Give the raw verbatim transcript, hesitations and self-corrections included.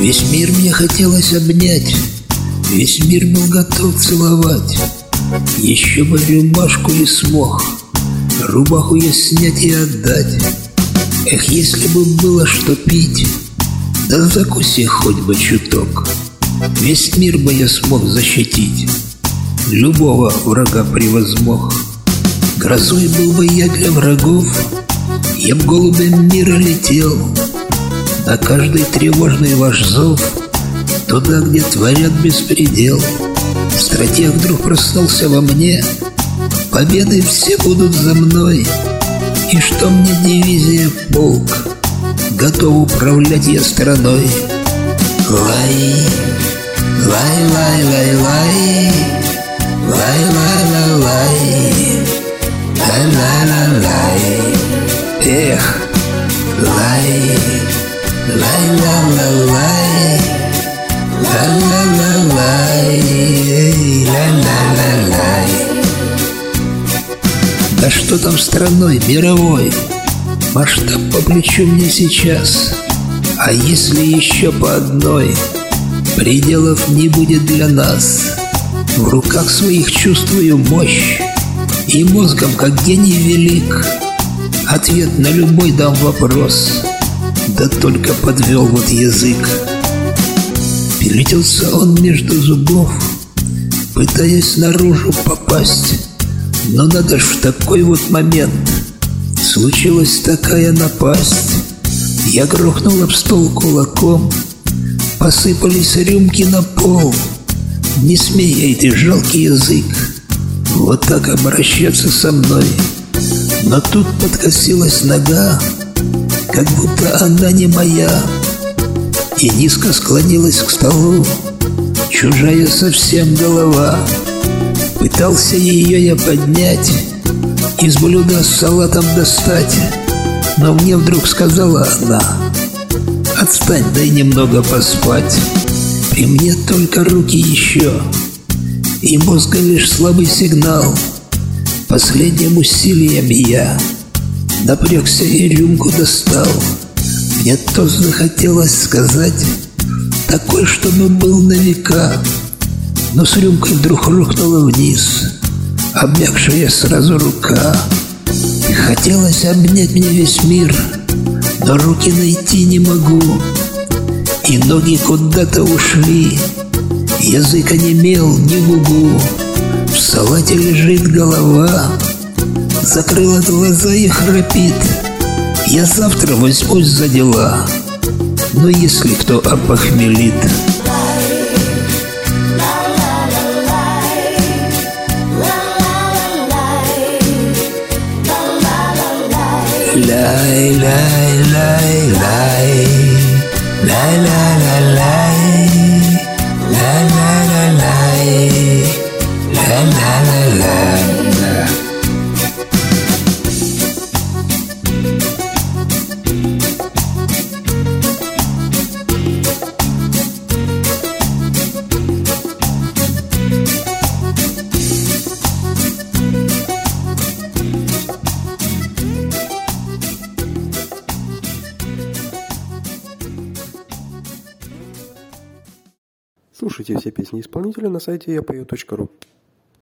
Весь мир мне хотелось обнять, весь мир был готов целовать. Еще бы рюмашку и смог рубаху я снять и отдать. Эх, если бы было что пить, да закуси хоть бы чуток. Весь мир бы я смог защитить, любого врага превозмог. Грозой был бы я для врагов, я б голубем мира летел. На каждый тревожный ваш зов, туда, где творят беспредел. Стратег вдруг проснулся во мне, победы все будут за мной. И что мне дивизия, полк, готов управлять я страной. Лай, лай, лай, лай, лай, лай, лай, лай, лай, лай, лай, лай, лай. Эх, лай, лай, лай, лай, лай, лай, лай, лай, лай, лай, лай. Да что там страной мировой, масштаб по плечу мне сейчас. А если еще по одной, пределов не будет для нас. В руках своих чувствую мощь, и мозгом, как гений велик, ответ на любой дам вопрос, да только подвел вот язык. Перелетелся он между зубов, пытаясь наружу попасть. Но надо ж в такой вот момент, случилась такая напасть. Я грохнул об стол кулаком, посыпались рюмки на пол. Не смей, эй ты жалкий язык, вот так обращаться со мной. Но тут подкосилась нога, как будто она не моя, и низко склонилась к столу чужая совсем голова. Пытался ее я поднять, из блюда с салатом достать, но мне вдруг сказала она: отстань, дай немного поспать. При мне только руки еще, и мозга лишь слабый сигнал. Последним усилием я напрягся и рюмку достал. Мне тост захотелось сказать, такой, чтобы был на века. Но с рюмкой вдруг рухнула вниз обмякшая сразу рука. Хотелось обнять мне весь мир, но руки найти не могу, и ноги куда-то ушли, язык онемел, не гугу. В салате лежит голова, закрыла глаза и храпит. Я завтра возьмусь за дела, но если кто опохмелит. Лай, лай, лай, лай, лай, лай, лай, лай, лай, лай, лай, лай, лай. Слушайте все песни исполнителя на сайте я пою точка ру.